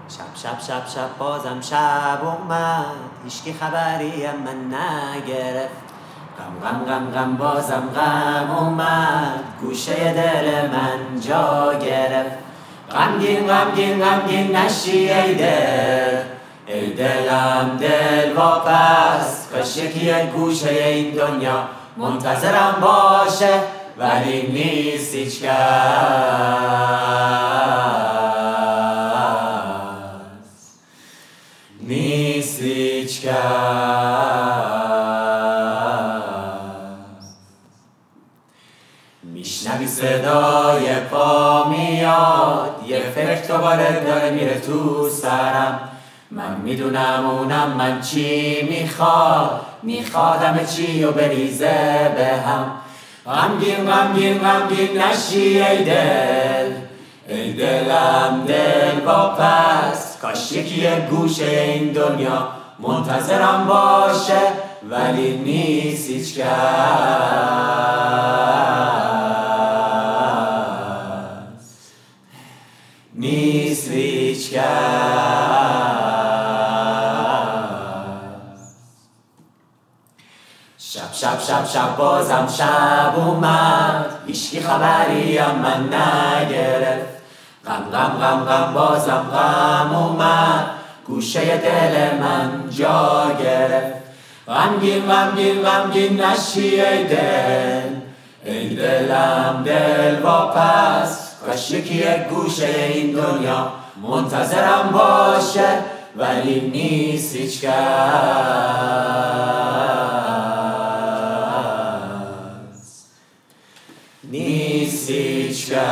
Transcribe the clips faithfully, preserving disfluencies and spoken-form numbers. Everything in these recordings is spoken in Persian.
شب شب شب شب بازم شب اومد، هیچکی خبری هم من نگرفت. غم غم غم غم بازم غم اومد، گوشه دل من جا گرفت. غمگین غمگین غمگین نشی ای دل، ای دلم دل واپس. کاش یکی یک گوشه این دنیا منتظرم باشه، ولی نیست هیچ کس. نیست هیچ کس. میشنوی صدای پا میاد، یه فکر دوباره داره میره تو سرم. من میدونم اونم من چی میخواد، میخواد همه چی و بریزه به هم. غمگین غمگین غمگین نشی ای دل، ای دلم دل واپس. کاش یکی یک گوشه این دنیا منتظرم باشه، ولی نیست هیچ کس. نیست هیچ کس. شب شب شب شب بازم شب اومد، هیچکی خبری هم من نگرفت. غم غم غم غم بازم غم اومد، گوشه دل من جا گرفت. غمگین غمگین غمگین نشی ای دل، ای دلم دل واپس. کاش یکی یک گوشه این دنیا منتظرم باشه، ولی نیست هیچ کس. نیست هیچ کس.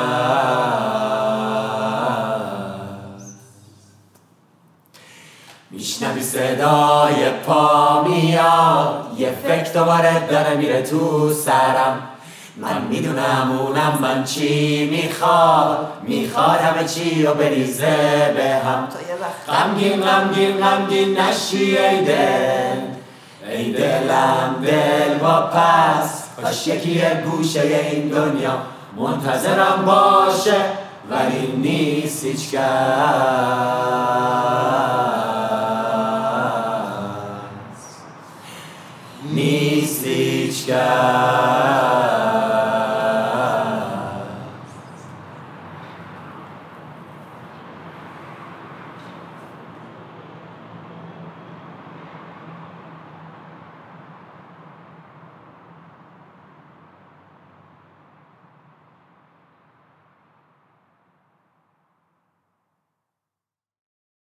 میشنوی صدای پا میاد، یه فکر دوباره داره میره تو سرم. من میدونم اونم من چی میخواد، میخواد همه چی رو بریزه به هم. غمگین غمگین غمگین نشی ای دل، ای دلم دل واپس. کاش یکی یک گوشه این دنیا منتظرم باشه، ولی نیست هیچ کس. نیست هیچ کس.